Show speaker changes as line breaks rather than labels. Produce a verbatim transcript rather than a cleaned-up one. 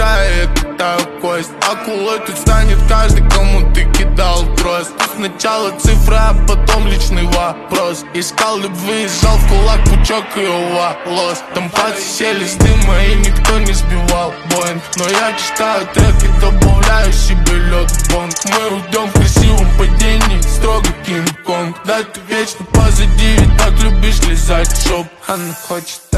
играя, я катаю кость. Акулой тут станет каждый, кому ты кидал трос. Сначала цифра, а потом личный вопрос. Искал любви, сжал в кулак пучок ее волос. Там пацы сели с дыма и никто не сбивал Боинг. Но я читаю треки, добавляю себе лед в бонг. Мы уйдем в красивом падении, строго Кинг-Конг. Да ты вечно позади, ведь так любишь лизать шоп. Она хочет